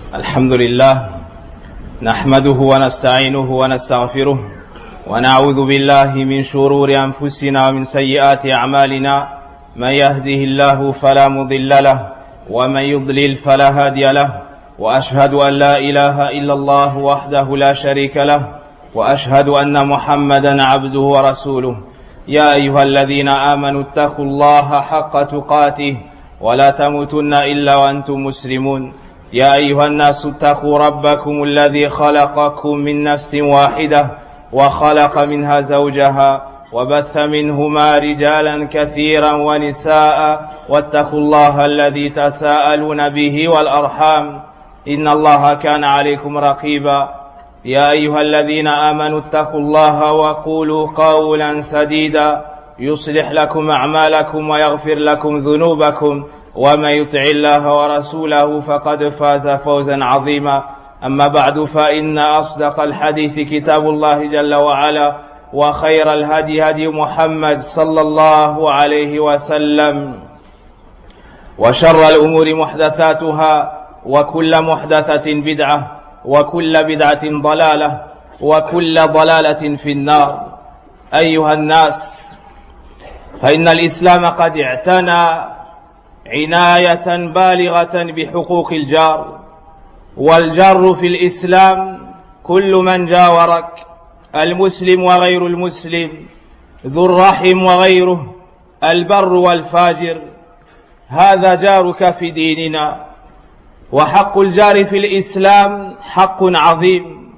الحمد لله نحمده ونستعينه ونستغفره ونعوذ بالله من شرور أنفسنا ومن سيئات أعمالنا من يهده الله فلا مضل له ومن يضلل فلا هادي له وأشهد أن لا إله إلا الله وحده لا شريك له وأشهد أن محمدا عبده ورسوله يا أيها الذين آمنوا اتقوا الله حق تقاته ولا تموتن إلا وأنتم مسلمون يا أيها الناس اتقوا ربكم الذي خلقكم من نفس واحدة وخلق منها زوجها وبث منهما رجالا كثيرا ونساء واتقوا الله الذي تساءلون به والأرحام إن الله كان عليكم رقيبا يا أيها الذين آمنوا اتقوا الله وقولوا قولا سديدا يصلح لكم أعمالكم ويغفر لكم ذنوبكم ومن يطع الله ورسوله فقد فاز فوزا عظيما أما بعد فإن أصدق الحديث كتاب الله جل وعلا وخير الهدي هدي محمد صلى الله عليه وسلم وشر الأمور محدثاتها وكل محدثة بدعة وكل بدعة ضلالة وكل ضلالة في النار. أيها الناس، فإن الإسلام قد اعتنى عناية بالغة بحقوق الجار، والجار في الإسلام كل من جاورك، المسلم وغير المسلم، ذو الرحم وغيره، البر والفاجر، هذا جارك في ديننا. وحق الجار في الإسلام حق عظيم،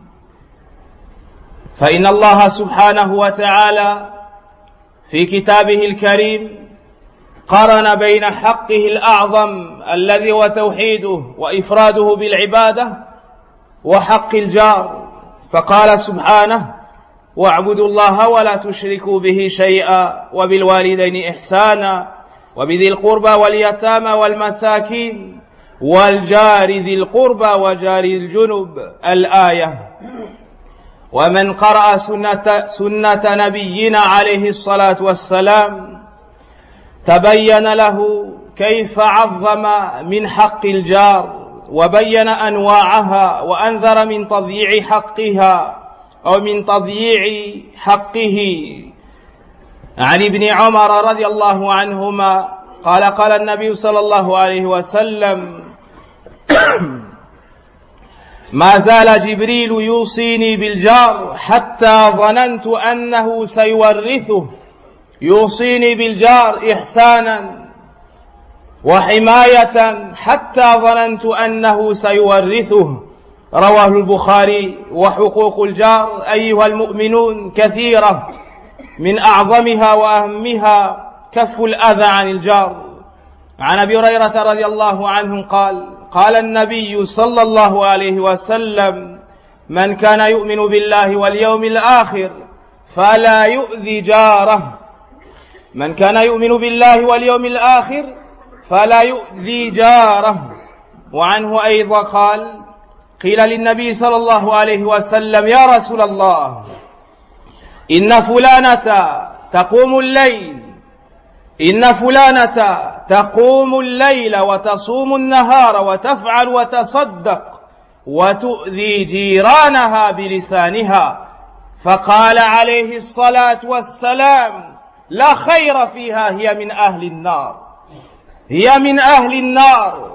فإن الله سبحانه وتعالى في كتابه الكريم قرن بين حقه الأعظم الذي هو توحيده وإفراده بالعبادة وحق الجار، فقال سبحانه: واعبدوا الله ولا تشركوا به شيئا وبالوالدين إحسانا وبذي القربى واليتامى والمساكين والجار ذي القربى وجار الجنب، الآية. ومن قرأ سنة نبينا عليه الصلاة والسلام تبين له كيف عظم من حق الجار وبين أنواعها وأنذر من تضييع حقها أو من تضييع حقه. عن ابن عمر رضي الله عنهما قال النبي صلى الله عليه وسلم: ما زال جبريل يوصيني بالجار حتى ظننت أنه سيورثه، يوصيني بالجار إحسانا وحماية حتى ظننت أنه سيورثه. رواه البخاري. وحقوق الجار أيها المؤمنون كثيرة، من أعظمها وأهمها كف الأذى عن الجار. عن أبي هريرة رضي الله عنه قال النبي صلى الله عليه وسلم: من كان يؤمن بالله واليوم الآخر فلا يؤذي جاره. من كان يؤمن بالله واليوم الآخر فلا يؤذي جاره. وعنه أيضا قيل للنبي صلى الله عليه وسلم: يا رسول الله، إن فلانة تقوم الليل وتصوم النهار وتفعل وتصدق وتؤذي جيرانها بلسانها. فقال عليه الصلاة والسلام: لا خير فيها، هي من أهل النار، هي من أهل النار.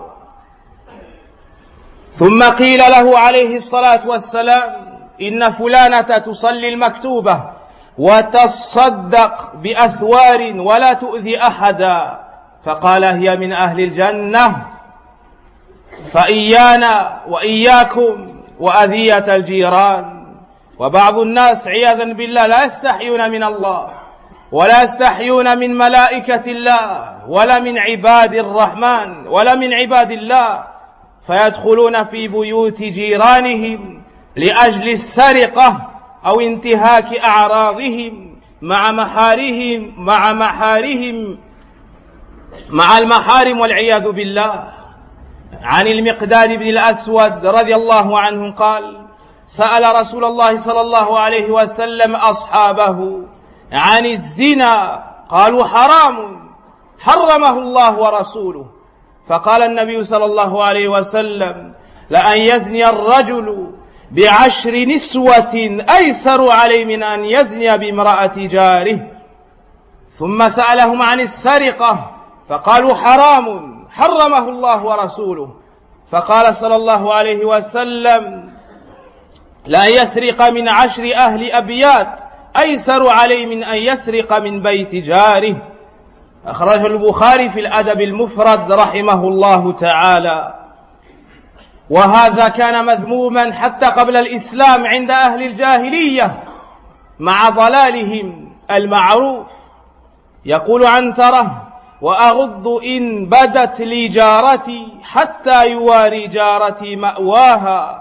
ثم قيل له عليه الصلاة والسلام: إن فلانة تصلي المكتوبة وتصدق بأثوار ولا تؤذي أحدا. فقال: هي من أهل الجنة. فإيانا وإياكم وأذية الجيران. وبعض الناس عياذا بالله لا يستحيون من الله ولا يستحيون من ملائكة الله ولا من عباد الرحمن ولا من عباد الله، فيدخلون في بيوت جيرانهم لأجل السرقة أو انتهاك أعراضهم مع المحارم والعياذ بالله. عن المقداد بن الأسود رضي الله عنه سأل رسول الله صلى الله عليه وسلم أصحابه عن الزنا، قالوا: حرام، حرمه الله ورسوله. فقال النبي صلى الله عليه وسلم: لأن يزني الرجل ب10 نسوة أيسر عليه من أن يزني بامرأة جاره. ثم سألهم عن السرقة فقالوا حرام حرمه الله ورسوله. فقال صلى الله عليه وسلم لا يسرق من 10 أهل أبيات أيسر عليه من أن يسرق من بيت جاره. أخرجه البخاري في الأدب المفرد رحمه الله تعالى. وهذا كان مذموما حتى قبل الإسلام عند أهل الجاهلية مع ضلالهم المعروف. يقول عنترة وأغض إن بدت لي جارتي حتى يواري جارتي مأواها.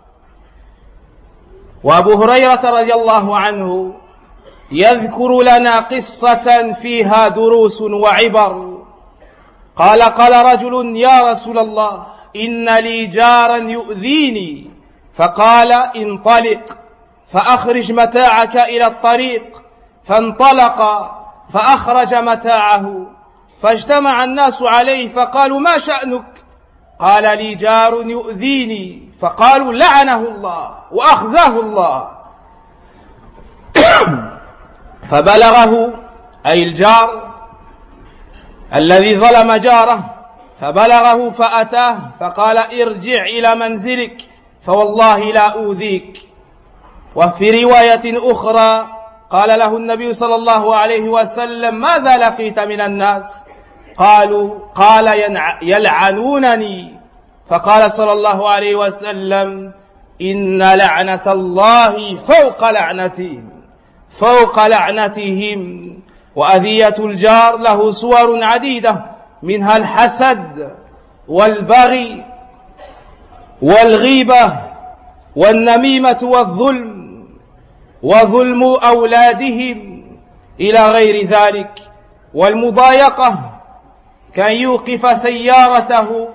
وأبو هريرة رضي الله عنه يذكر لنا قصة فيها دروس وعبر. قال رجل يا رسول الله إن لي جارا يؤذيني. فقال انطلق فأخرج متاعك إلى الطريق. فانطلق فأخرج متاعه فاجتمع الناس عليه فقالوا ما شأنك؟ قال لي جار يؤذيني. فقالوا لعنه الله وأخزاه الله. فبلغه أي الجار الذي ظلم جاره فبلغه فأتاه فقال ارجع إلى منزلك فوالله لا أوذيك. وفي رواية أخرى قال له النبي صلى الله عليه وسلم ماذا لقيت من الناس؟ قال يلعنونني. فقال صلى الله عليه وسلم إن لعنة الله فوق لعنتهم. وأذية الجار له صور عديدة منها الحسد والبغي والغيبة والنميمة وظلم أولادهم إلى غير ذلك. والمضايقة كان يوقف سيارته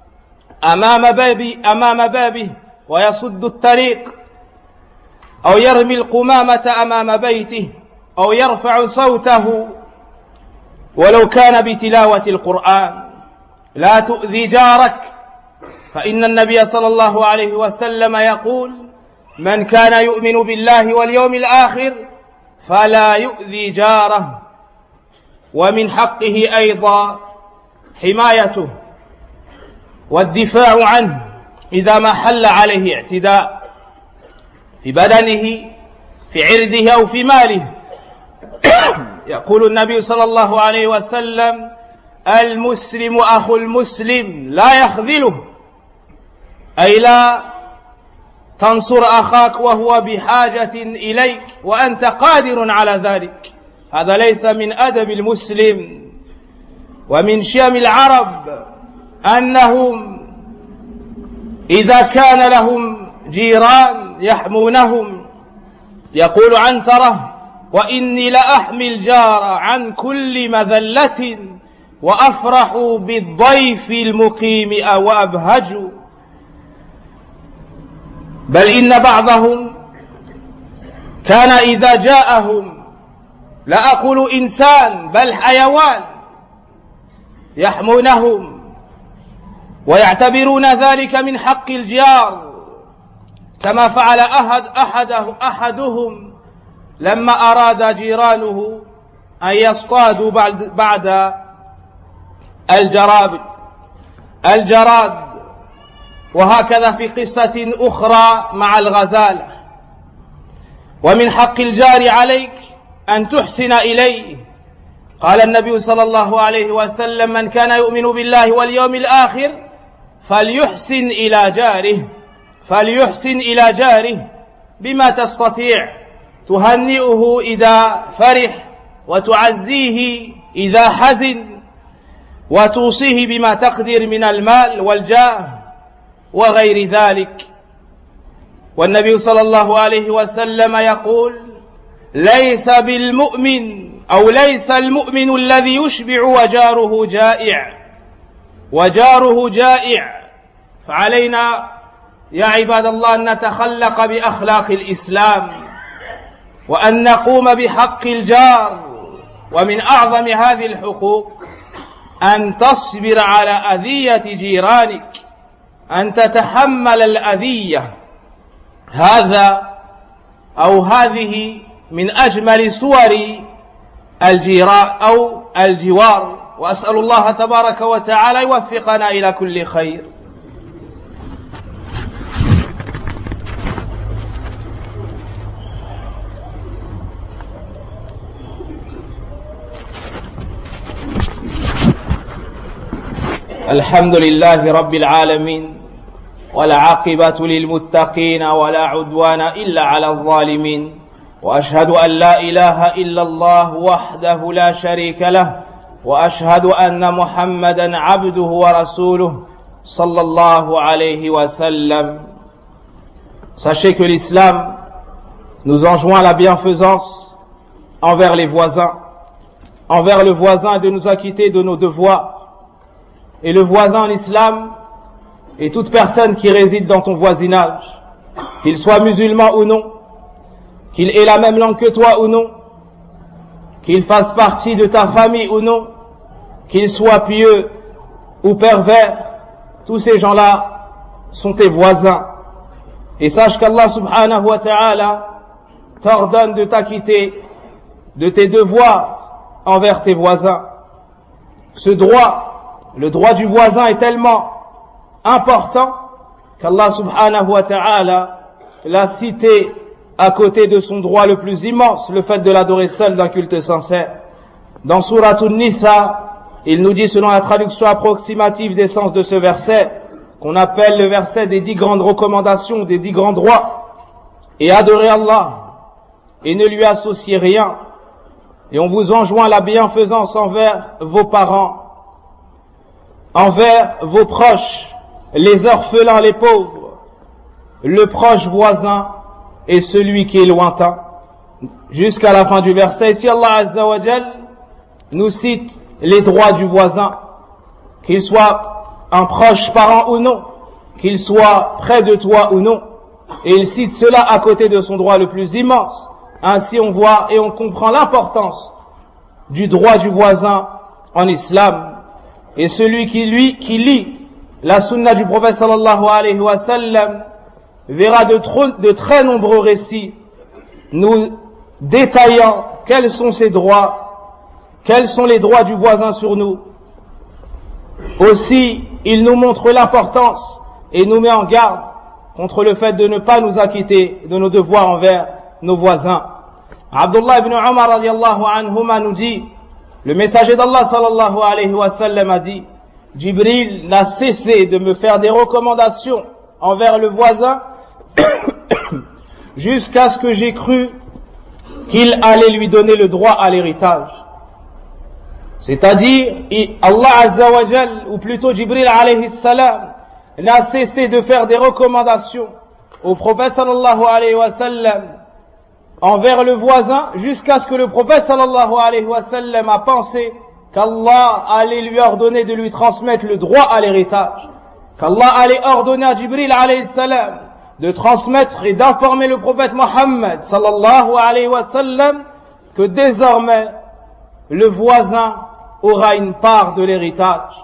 أمام بابه ويصد الطريق أو يرمي القمامة أمام بيته أو يرفع صوته ولو كان بتلاوة القرآن. لا تؤذي جارك فإن النبي صلى الله عليه وسلم يقول من كان يؤمن بالله واليوم الآخر فلا يؤذي جاره. ومن حقه أيضا حمايته والدفاع عنه إذا ما حل عليه اعتداء في بدنه في عرضه أو في ماله. يقول النبي صلى الله عليه وسلم المسلم أخو المسلم لا يخذله، أي لا تنصر أخاك وهو بحاجة إليك وأنت قادر على ذلك. هذا ليس من أدب المسلم. ومن شيم العرب أنهم إذا كان لهم جيران يحمونهم. يقول عنترة وإني لأحمي الجار عن كل مذلة وأفرح بالضيف المقيم أو أبهج. بل إن بعضهم كان إذا جاءهم لا أقول إنسان بل حيوان يحمونهم ويعتبرون ذلك من حق الجار، كما فعل أحدهم لما أراد جيرانه أن يصطادوا بعد الجراد. وهكذا في قصة أخرى مع الغزالة. ومن حق الجار عليك أن تحسن إليه. قال النبي صلى الله عليه وسلم من كان يؤمن بالله واليوم الآخر فليحسن إلى جاره بما تستطيع، تهنئه إذا فرح وتعزيه إذا حزن وتوصيه بما تقدر من المال والجاه وغير ذلك. والنبي صلى الله عليه وسلم يقول ليس المؤمن الذي يشبع وجاره جائع. فعلينا يا عباد الله أن نتخلق بأخلاق الإسلام وأن نقوم بحق الجار. ومن أعظم هذه الحقوق أن تصبر على أذية جيرانك أن تتحمل الأذية هذا أو هذه من أجمل صور الجوار وأسأل الله تبارك وتعالى يوفقنا إلى كل خير. الحمد لله رب العالمين والعاقبة للمتقين ولا عدوان إلا على الظالمين وأشهد أن لا إله إلا الله وحده لا شريك له وأشهد أن محمدا عبده ورسوله صلى الله عليه وسلم. Sachez que l'islam nous enjoint la bienfaisance envers les voisins, envers le voisin de nous acquitter de nos devoirs. Et le voisin en islam est toute personne qui réside dans ton voisinage, qu'il soit musulman ou non, qu'il ait la même langue que toi ou non, qu'il fasse partie de ta famille ou non, qu'il soit pieux ou pervers, tous ces gens-là sont tes voisins. Et sache qu'Allah subhanahu wa ta'ala t'ordonne de t'acquitter de tes devoirs envers tes voisins. Ce droit, le droit du voisin est tellement important qu'Allah subhanahu wa ta'ala l'a cité à côté de son droit le plus immense, le fait de l'adorer seul d'un culte sincère. Dans Surat An-Nisa, il nous dit, selon la traduction approximative des sens de ce verset, qu'on appelle le verset des 10 grandes recommandations, des 10 grands droits, et adorer Allah, et ne lui associer rien. Et on vous enjoint la bienfaisance envers vos parents, envers vos proches, les orphelins, les pauvres, le proche voisin et celui qui est lointain. Jusqu'à la fin du verset, ici Allah Azza wa Jal nous cite les droits du voisin, qu'il soit un proche parent ou non, qu'il soit près de toi ou non, et il cite cela à côté de son droit le plus immense. Ainsi on voit et on comprend l'importance du droit du voisin en islam. Et celui qui lit la sunna du prophète sallallahu alayhi wa sallam verra de très nombreux récits nous détaillant quels sont ses droits, quels sont les droits du voisin sur nous. Aussi, il nous montre l'importance et nous met en garde contre le fait de ne pas nous acquitter de nos devoirs envers nos voisins. Abdullah ibn Umar radiyallahu anhuma nous dit, le messager d'Allah sallallahu alayhi wa sallam a dit, Jibril n'a cessé de me faire des recommandations envers le voisin jusqu'à ce que j'ai cru qu'il allait lui donner le droit à l'héritage. C'est-à-dire, Allah Azza wa Jal, ou plutôt Jibril alayhi salam, n'a cessé de faire des recommandations au prophète sallallahu alayhi wa sallam envers le voisin jusqu'à ce que le prophète sallallahu alayhi wa sallam a pensé qu'Allah allait lui ordonner de lui transmettre le droit à l'héritage, qu'Allah allait ordonner à Jibril alayhi salam de transmettre et d'informer le prophète Mohammed sallallahu alayhi wa sallam que désormais le voisin aura une part de l'héritage.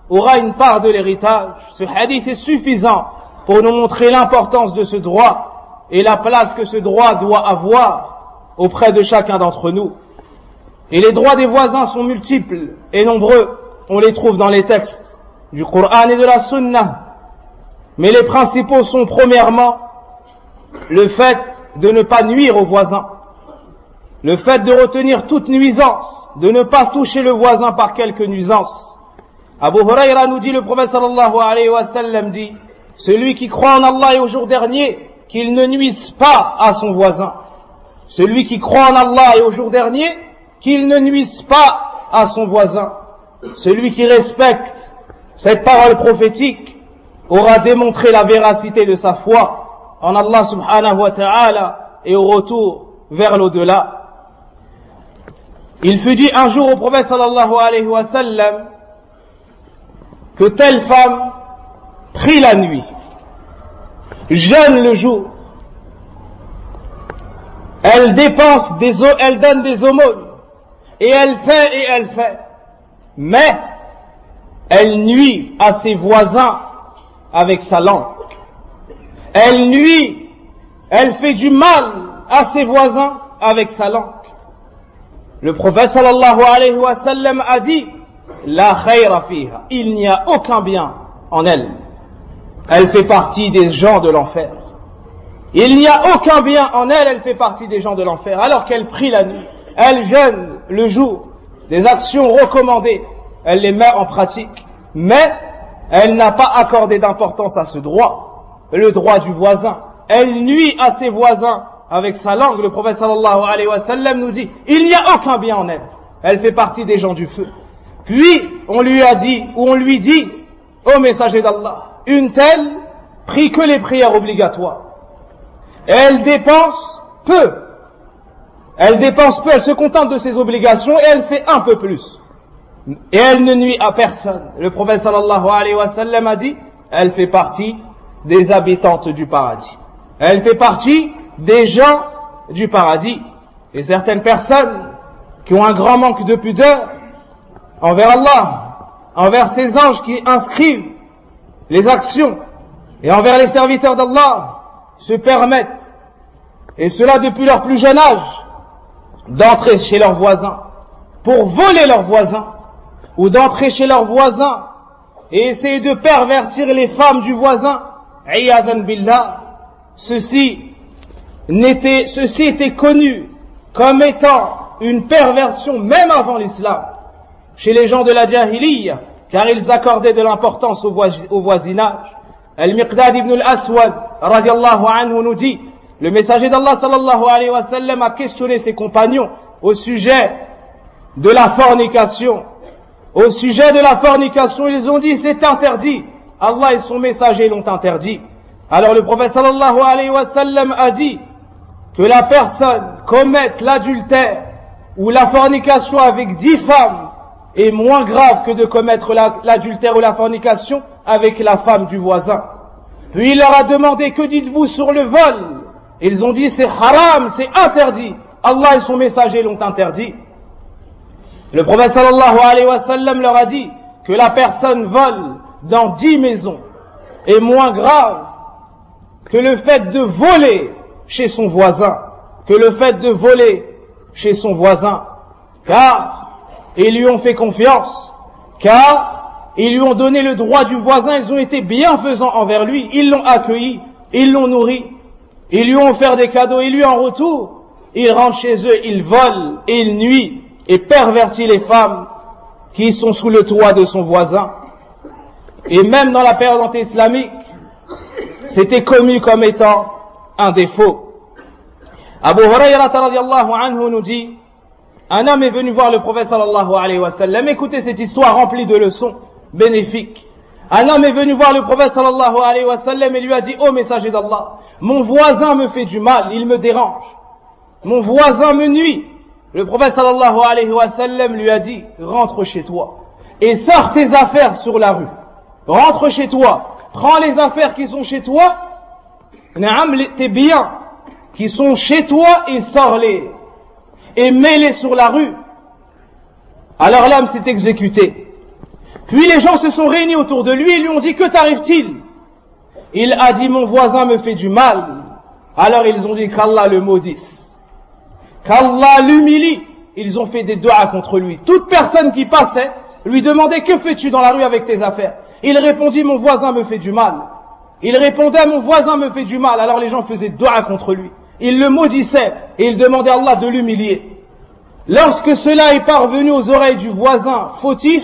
Ce hadith est suffisant pour nous montrer l'importance de ce droit et la place que ce droit doit avoir auprès de chacun d'entre nous. Et les droits des voisins sont multiples et nombreux. On les trouve dans les textes du Coran et de la Sunna. Mais les principaux sont premièrement le fait de ne pas nuire aux voisins, le fait de retenir toute nuisance, de ne pas toucher le voisin par quelque nuisance. Abu Hurayra nous dit, le prophète sallallahu alayhi wa sallam dit, celui qui croit en Allah et au jour dernier, qu'il ne nuise pas à son voisin. Celui qui croit en Allah et au jour dernier, qu'il ne nuise pas à son voisin. Celui qui respecte cette parole prophétique aura démontré la véracité de sa foi en Allah subhanahu wa ta'ala et au retour vers l'au-delà. Il fut dit un jour au prophète sallallahu alayhi wa sallam que telle femme prie la nuit, jeûne le jour, elle dépense elle donne des aumônes, et elle fait, mais elle nuit à ses voisins avec sa langue. Elle nuit, elle fait du mal à ses voisins avec sa langue. Le prophète sallallahu alayhi wa sallam a dit la khayra fiha, il n'y a aucun bien en elle. Elle fait partie des gens de l'enfer. Il n'y a aucun bien en elle, elle fait partie des gens de l'enfer. Alors qu'elle prie la nuit, elle jeûne le jour, des actions recommandées, elle les met en pratique. Mais elle n'a pas accordé d'importance à ce droit, le droit du voisin. Elle nuit à ses voisins avec sa langue. Le prophète sallallahu alayhi wa sallam nous dit, il n'y a aucun bien en elle. Elle fait partie des gens du feu. Puis, on lui a dit, ou on lui dit, ô messager d'Allah, une telle prie que les prières obligatoires. Elle dépense peu. Elle se contente de ses obligations et elle fait un peu plus. Et elle ne nuit à personne. Le prophète sallallahu alayhi wa sallam a dit, elle fait partie des habitantes du paradis. Elle fait partie des gens du paradis. Et certaines personnes qui ont un grand manque de pudeur envers Allah, envers ses anges qui inscrivent les actions, et envers les serviteurs d'Allah, se permettent, et cela depuis leur plus jeune âge, d'entrer chez leurs voisins pour voler leurs voisins, ou d'entrer chez leurs voisins et essayer de pervertir les femmes du voisin. Iyadhan billah. Ceci était connu comme étant une perversion même avant l'islam chez les gens de la Jahiliya, car ils accordaient de l'importance au voisinage. Al-Miqdad ibn al-Aswad radiallahu anhu nous dit, le messager d'Allah sallallahu alayhi wa sallam a questionné ses compagnons au sujet de la fornication. Au sujet de la fornication, ils ont dit c'est interdit. Allah et son messager l'ont interdit. Alors le prophète sallallahu alayhi wa sallam a dit que la personne commette l'adultère ou la fornication avec 10 femmes est moins grave que de commettre l'adultère ou la fornication avec la femme du voisin. Puis il leur a demandé que dites-vous sur le vol? Ils ont dit c'est haram, c'est interdit. Allah et son messager l'ont interdit. Le prophète sallallahu alayhi wa sallam leur a dit que la personne vole dans 10 maisons est moins grave que le fait de voler chez son voisin, car ils lui ont fait confiance, car ils lui ont donné le droit du voisin, ils ont été bienfaisants envers lui, ils l'ont accueilli, ils l'ont nourri, ils lui ont offert des cadeaux, et lui en retour, il rentre chez eux, il vole, et il nuit, et pervertit les femmes qui sont sous le toit de son voisin. Et même dans la période anti-islamique, c'était commis comme étant un défaut. Abu Hurayrata radiallahu anhu nous dit, un homme est venu voir le prophète sallallahu alayhi wa sallam. Écoutez cette histoire remplie de leçons bénéfiques. Un homme est venu voir le prophète sallallahu alayhi wa sallam et lui a dit, ô messager d'Allah, mon voisin me fait du mal, il me dérange. Mon voisin me nuit. Le prophète sallallahu alayhi wa sallam lui a dit, rentre chez toi et sors tes affaires sur la rue. Rentre chez toi, prends les affaires qui sont chez toi, tes biens qui sont chez toi et sors-les et mets-les sur la rue. Alors l'homme s'est exécuté. Puis les gens se sont réunis autour de lui et lui ont dit, que t'arrive-t-il? Il a dit, mon voisin me fait du mal. Alors ils ont dit qu'Allah le maudisse, qu'Allah l'humilie. Ils ont fait des doigts contre lui. Toute personne qui passait lui demandait, que fais-tu dans la rue avec tes affaires? Il répondit, mon voisin me fait du mal. Il répondait, mon voisin me fait du mal. Alors les gens faisaient doigt contre lui. Ils le maudissaient et ils demandaient à Allah de l'humilier. Lorsque cela est parvenu aux oreilles du voisin fautif,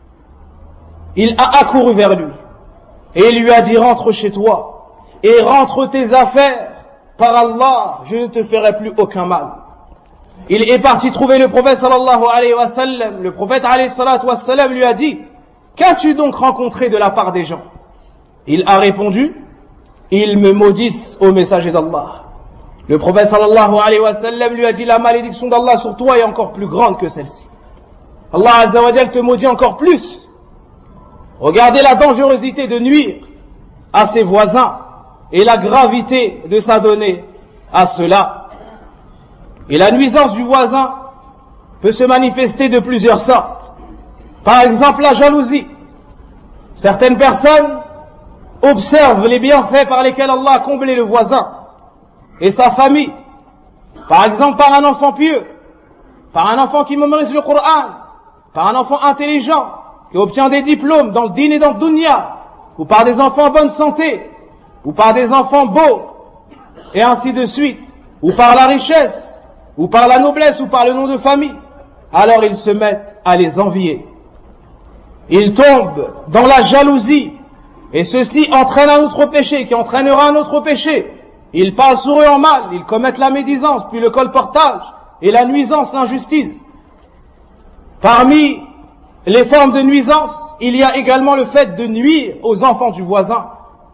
il a accouru vers lui et il lui a dit, rentre chez toi et rentre tes affaires. Par Allah, je ne te ferai plus aucun mal. Il est parti trouver le prophète sallallahu alayhi wa sallam. Le prophète alayhi salatu wa sallam lui a dit, qu'as-tu donc rencontré de la part des gens? Il a répondu, ils me maudissent au messager d'Allah. Le prophète sallallahu alayhi wa sallam lui a dit, la malédiction d'Allah sur toi est encore plus grande que celle-ci. Allah azza wa jal te maudit encore plus. Regardez la dangerosité de nuire à ses voisins et la gravité de s'adonner à cela. Et la nuisance du voisin peut se manifester de plusieurs sortes. Par exemple, la jalousie. Certaines personnes observe les bienfaits par lesquels Allah a comblé le voisin et sa famille. Par exemple, par un enfant pieux, par un enfant qui mémorise le Coran, par un enfant intelligent, qui obtient des diplômes dans le din et dans le dunya, ou par des enfants en bonne santé, ou par des enfants beaux, et ainsi de suite, ou par la richesse, ou par la noblesse, ou par le nom de famille, alors ils se mettent à les envier. Ils tombent dans la jalousie, et ceci entraîne un autre péché, qui entraînera un autre péché. Ils parlent sur eux en mal, ils commettent la médisance, puis le colportage, et la nuisance, l'injustice. Parmi les formes de nuisance, il y a également le fait de nuire aux enfants du voisin.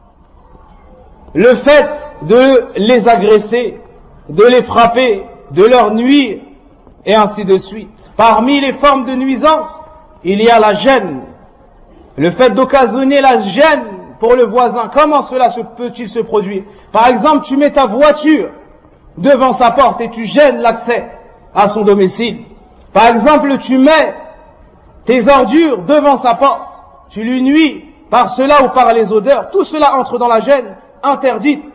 Le fait de les agresser, de les frapper, de leur nuire, et ainsi de suite. Parmi les formes de nuisance, il y a la gêne. Le fait d'occasionner la gêne pour le voisin. Comment cela peut-il se produire? Par exemple, tu mets ta voiture devant sa porte et tu gênes l'accès à son domicile. Par exemple, tu mets tes ordures devant sa porte, tu lui nuis par cela ou par les odeurs. Tout cela entre dans la gêne interdite.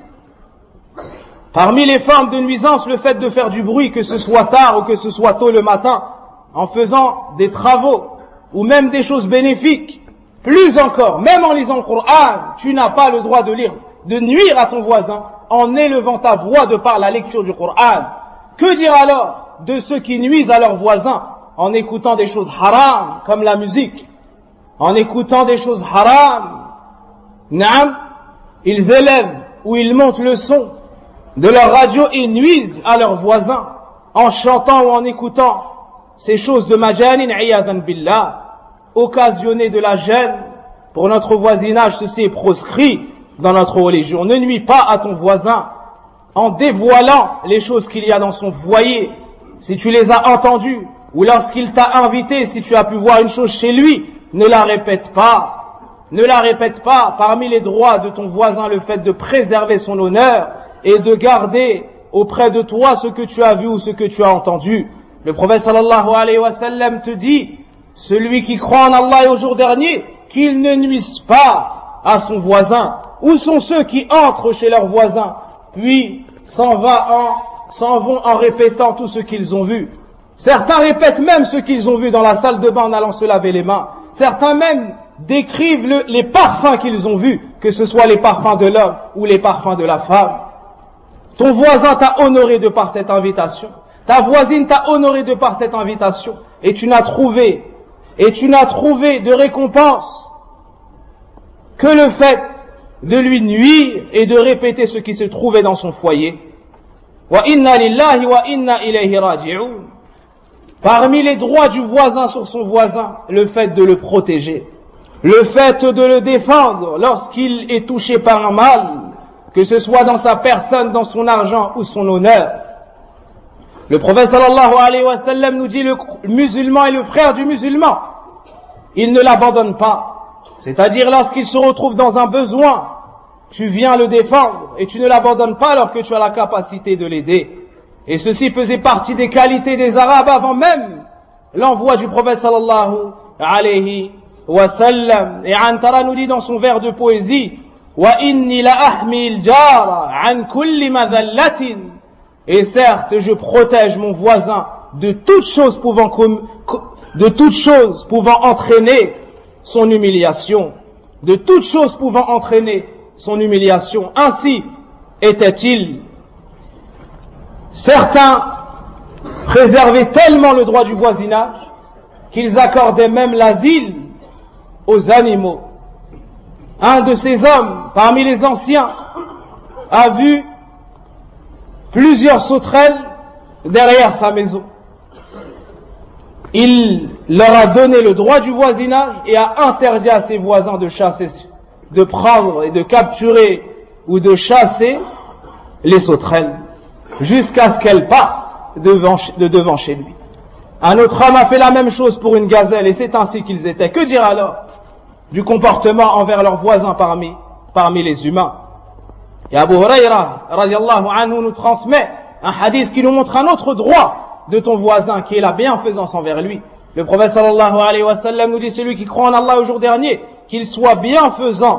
Parmi les formes de nuisance, le fait de faire du bruit, que ce soit tard ou que ce soit tôt le matin, en faisant des travaux ou même des choses bénéfiques. Plus encore, même en lisant le Coran, tu n'as pas le droit de nuire à ton voisin en élevant ta voix de par la lecture du Coran. Que dire alors de ceux qui nuisent à leurs voisins en écoutant des choses haram, comme la musique, en écoutant des choses haram? Naam, ils élèvent ou ils montent le son de leur radio et nuisent à leurs voisins en chantant ou en écoutant ces choses de majanin iyadan billah, occasionner de la gêne pour notre voisinage. Ceci est proscrit dans notre religion. Ne nuis pas à ton voisin en dévoilant les choses qu'il y a dans son foyer. Si tu les as entendues ou lorsqu'il t'a invité, si tu as pu voir une chose chez lui, ne la répète pas. Ne la répète pas. Parmi les droits de ton voisin, le fait de préserver son honneur et de garder auprès de toi ce que tu as vu ou ce que tu as entendu. Le prophète sallallahu alayhi wa sallam te dit, celui qui croit en Allah et au jour dernier, qu'il ne nuise pas à son voisin. Où sont ceux qui entrent chez leurs voisins, puis s'en vont en répétant tout ce qu'ils ont vu? Certains répètent même ce qu'ils ont vu dans la salle de bain en allant se laver les mains. Certains même décrivent les parfums qu'ils ont vus, que ce soit les parfums de l'homme ou les parfums de la femme. Ton voisin t'a honoré de par cette invitation. Ta voisine t'a honoré de par cette invitation. Et tu n'as trouvé de récompense que le fait de lui nuire et de répéter ce qui se trouvait dans son foyer. Wa inna lillahi wa inna ilayhi raji'un. Parmi les droits du voisin sur son voisin, le fait de le protéger, le fait de le défendre lorsqu'il est touché par un mal, que ce soit dans sa personne, dans son argent ou son honneur. Le prophète sallallahu alayhi wa sallam nous dit, le musulman est le frère du musulman. Il ne l'abandonne pas. C'est-à-dire lorsqu'il se retrouve dans un besoin, tu viens le défendre et tu ne l'abandonnes pas alors que tu as la capacité de l'aider. Et ceci faisait partie des qualités des Arabes avant même l'envoi du prophète sallallahu alayhi wa sallam. Et Antara nous dit dans son vers de poésie, wa inni la ahmi al-jara an kulli madhallatin. Et certes, je protège mon voisin de toute chose pouvant entraîner son humiliation. De toute chose pouvant entraîner son humiliation. Ainsi était-il. Certains préservaient tellement le droit du voisinage qu'ils accordaient même l'asile aux animaux. Un de ces hommes, parmi les anciens, a vu plusieurs sauterelles derrière sa maison. Il leur a donné le droit du voisinage et a interdit à ses voisins de chasser, de prendre et de capturer ou de chasser les sauterelles jusqu'à ce qu'elles partent de devant chez lui. Un autre homme a fait la même chose pour une gazelle et c'est ainsi qu'ils étaient. Que dire alors du comportement envers leurs voisins parmi les humains? Et Abu Huraira radiallahu anhu nous transmet un hadith qui nous montre un autre droit de ton voisin qui est la bienfaisance envers lui. Le prophète sallallahu alayhi wa sallam nous dit, celui qui croit en Allah au jour dernier, qu'il soit bienfaisant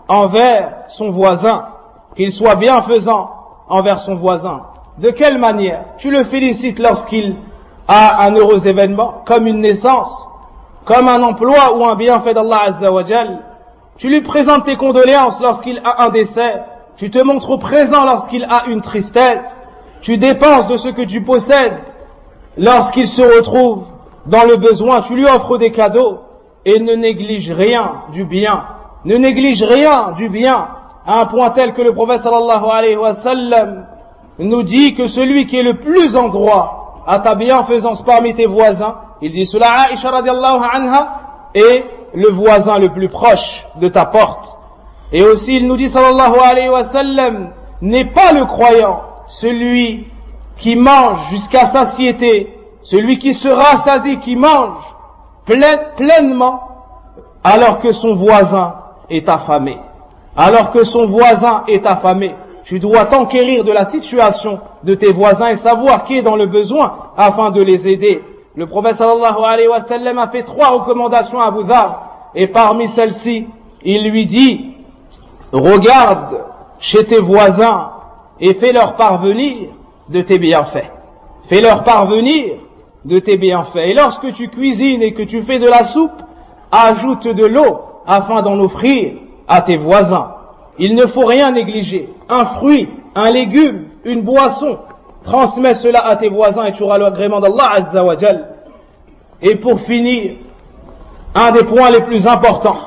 envers son voisin, qu'il soit bienfaisant envers son voisin. De quelle manière? Tu le félicites lorsqu'il a un heureux événement, comme une naissance, comme un emploi ou un bienfait d'Allah Azza wa Jal. Tu lui présentes tes condoléances lorsqu'il a un décès. Tu te montres présent lorsqu'il a une tristesse. Tu dépenses de ce que tu possèdes lorsqu'il se retrouve dans le besoin. Tu lui offres des cadeaux et ne néglige rien du bien. Ne néglige rien du bien à un point tel que le prophète sallallahu alayhi wa sallam nous dit que celui qui est le plus en droit à ta bienfaisance parmi tes voisins, il dit cela à Aïcha radiallahu anha, est le voisin le plus proche de ta porte. Et aussi il nous dit sallallahu alayhi wa sallam, n'est pas le croyant celui qui mange jusqu'à satiété, celui qui se rassasie, qui mange pleinement, alors que son voisin est affamé. Alors que son voisin est affamé. Tu dois t'enquérir de la situation de tes voisins et savoir qui est dans le besoin afin de les aider. Le prophète sallallahu alayhi wa sallam a fait 3 recommandations à Abu Dharr, et parmi celles-ci, il lui dit, regarde chez tes voisins et fais-leur parvenir de tes bienfaits. Fais-leur parvenir de tes bienfaits. Et lorsque tu cuisines et que tu fais de la soupe, ajoute de l'eau afin d'en offrir à tes voisins. Il ne faut rien négliger. Un fruit, un légume, une boisson, transmets cela à tes voisins et tu auras l'agrément d'Allah Azza wa Jal. Et pour finir, un des points les plus importants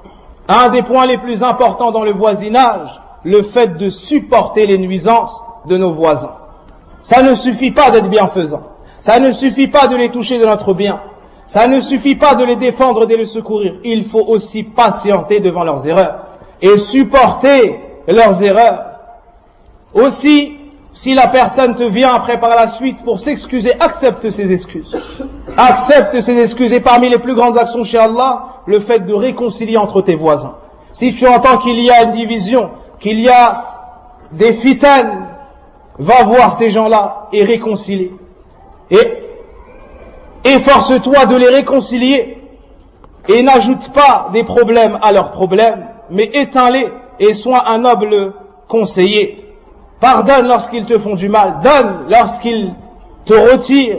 dans le voisinage, le fait de supporter les nuisances de nos voisins. Ça ne suffit pas d'être bienfaisant. Ça ne suffit pas de les toucher de notre bien. Ça ne suffit pas de les défendre, de les secourir. Il faut aussi patienter devant leurs erreurs et supporter leurs erreurs. Aussi, si la personne te vient après par la suite pour s'excuser, accepte ses excuses. Accepte ses excuses. Et parmi les plus grandes actions chez Allah, le fait de réconcilier entre tes voisins. Si tu entends qu'il y a une division, qu'il y a des fitanes, va voir ces gens-là et réconcilie. Et efforce-toi de les réconcilier et n'ajoute pas des problèmes à leurs problèmes, mais éteins-les et sois un noble conseiller. Pardonne lorsqu'ils te font du mal, donne lorsqu'ils te retirent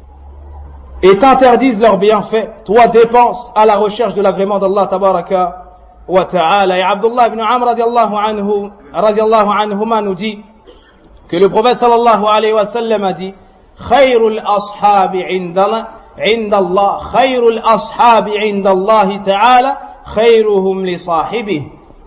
et t'interdisent leurs bienfaits. Toi dépense à la recherche de l'agrément d'Allah tabaraka wa ta'ala. Et Abdullah ibn Amr radiallahu anhuma nous dit que le prophète sallallahu alayhi wa sallam a dit خير الأصحاب عند الله خير الأصحاب عند الله تعالى خيرهم لصاحبه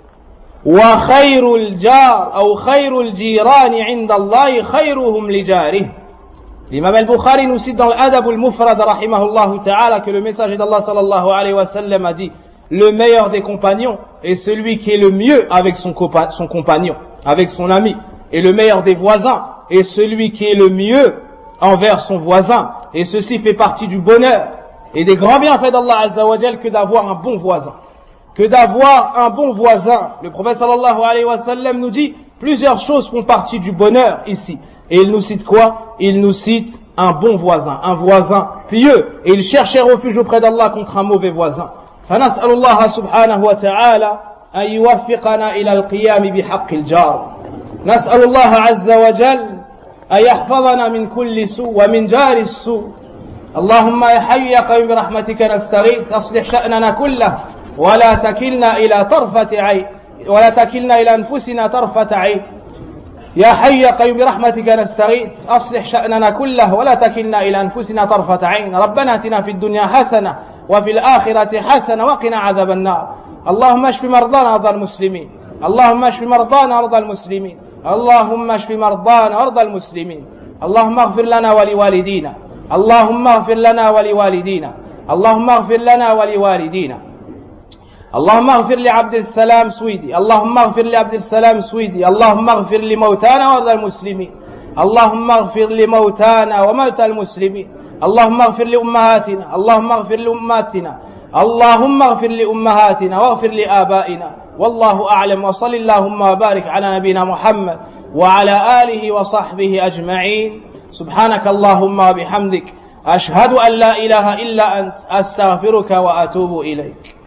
وخير الجار أو خير الجيران عند الله خيرهم لجاره. L'imam al-Bukhari nous cite dans l'Adab al-Mufrad rahimahullah ta'ala que le messager d'Allah sallallahu alayhi wa sallam a dit le meilleur des compagnons est celui qui est le mieux avec son compagnon, avec son ami, et le meilleur des voisins est celui qui est le mieux envers son voisin, et ceci fait partie du bonheur et des grands bienfaits d'Allah Azza wa Jal que d'avoir un bon voisin. Que d'avoir un bon voisin. Le prophète sallallahu alayhi wa sallam nous dit plusieurs choses font partie du bonheur ici. Et il nous cite quoi? Il nous cite un bon voisin, un voisin pieux, et il cherchait refuge auprès d'Allah contre un mauvais voisin. فنسأل الله سبحانه وتعالى أن يوفقنا إلى القيام بحق الجار. نسأل الله عز وجل أن يحفظنا من كل سوء ومن جار السوء. اللهم يا حي يا قيوم برحمتك نستغيث أصلح شأننا كله ولا تكلنا إلى طرفة عين ولا تكلنا إلى أنفسنا طرفة عين. يا حي يا قيوم برحمتك نستغيث أصلح شأننا كله ولا تكلنا إلى أنفسنا طرفة عين. ربنا آتنا في الدنيا حسنة وفي الآخرة حسنة وقنا عذاب النار. اللهم اشف مرضانا ومرضى المسلمين. اللهم اشف مرضانا ومرضى المسلمين. اللهم اشف مرضانا ومرضى المسلمين. اللهم اغفر لنا ولوالدينا. اللهم اغفر لنا ولوالدينا. اللهم اغفر لنا ولوالدينا. اللهم اغفر لعبد السلام سويدي. اللهم اغفر لعبد السلام سويدي. اللهم اغفر لموتانا ومرضى المسلمين. اللهم اغفر لموتانا وموتى المسلمين. اللهم اغفر لأمهاتنا. اللهم اغفر لأمهاتنا. اللهم اغفر لأمهاتنا واغفر لآبائنا. والله أعلم. وصل اللهم وبارك على نبينا محمد وعلى آله وصحبه أجمعين. سبحانك اللهم وبحمدك أشهد أن لا إله إلا أنت أستغفرك وأتوب إليك.